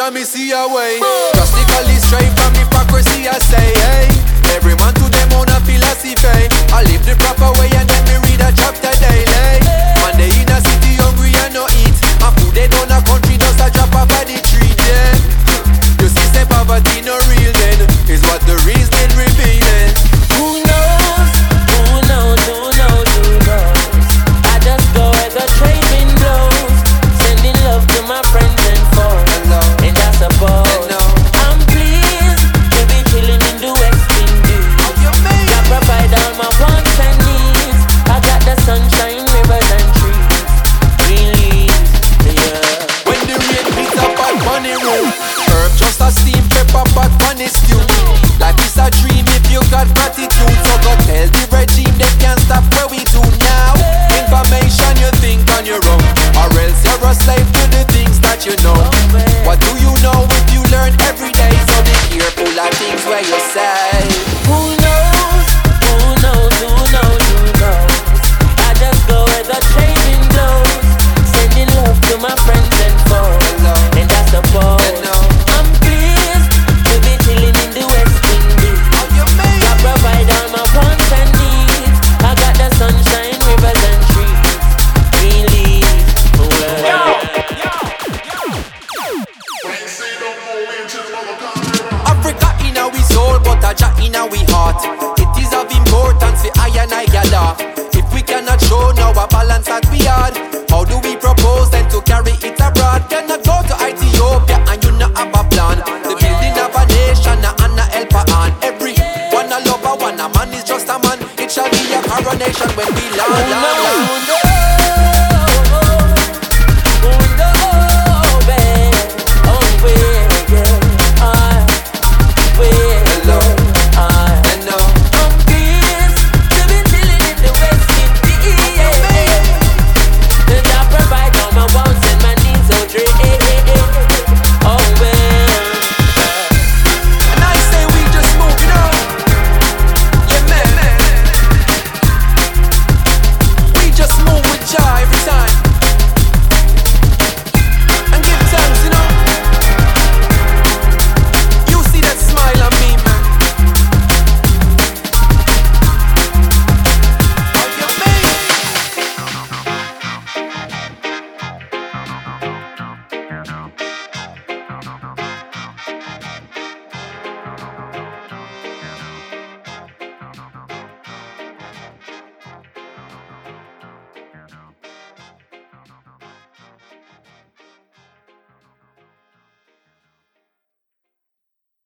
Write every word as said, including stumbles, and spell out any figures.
Jah me see a way. Drastically straight from hypocrisy I say, hey. Every man to them own a philosophy. I live the proper way and then me read a chapter daily. Man they in a city hungry and no eat, and food they down a country just a drop off of the tree, yeah. You see say poverty no real then, is what the reason revealing. Who knows, who knows, who knows, who knows. I just go where the trade wind blows, sending love to my friends and foes. And I suppose I'm pleased to be chilling in the West Indies. God provide all my wants and needs. I got the sunshine, rivers and trees, green leaves, yeah. When the rain beats up on money room, herb just a steam pepper pot on the stew. Life is a dream if you got gratitude. So go tell the regime they can't stop what we do now. Information you think on your own, or else you're a slave to the things that you know. What do you know if you learn every day? So be careful of things where you say. Who knows, who knows, who knows, who knows. I just go where the trade wind blows, sending love to my friends and foes. And I suppose I'm pleased to be chilling in the West Indies. God provide all my wants and needs. I got the sunshine, rivers and trees, green leaves, well. Africa in our soul, but a Jah in our heart. It is of importance for I and I gather. If we cannot show now a balance that we had, how do we propose then to carry it abroad? Cannot go to Ethiopia and you not have a plan. The building of a nation and a helper on. Every one a lover, one a man is just a man. It shall be a coronation when we land.